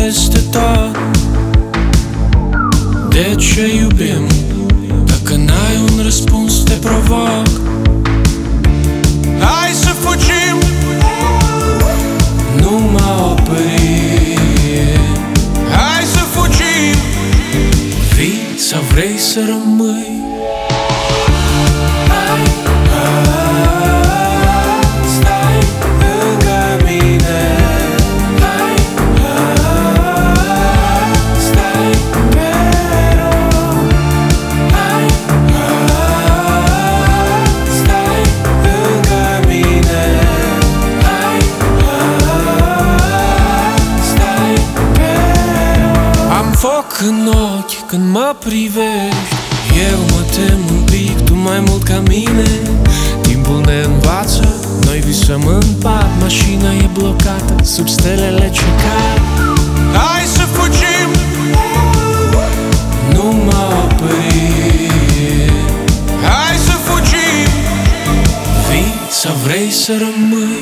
peste tot. De ce iubim? Dacă n-ai un răspuns te provoc. Hai să fugim, nu mă opri. Hai să fugim, vii sau vrei să rămâi? Foc în ochi când mă privești. Eu mă tem un pic, tu mai mult ca mine. Timpul ne învață, noi visăm în pat. Mașina e blocată, sub stelele ce cad. Hai să fugim, nu mă opri. Hai să fugim, vii sau vrei să rămâi?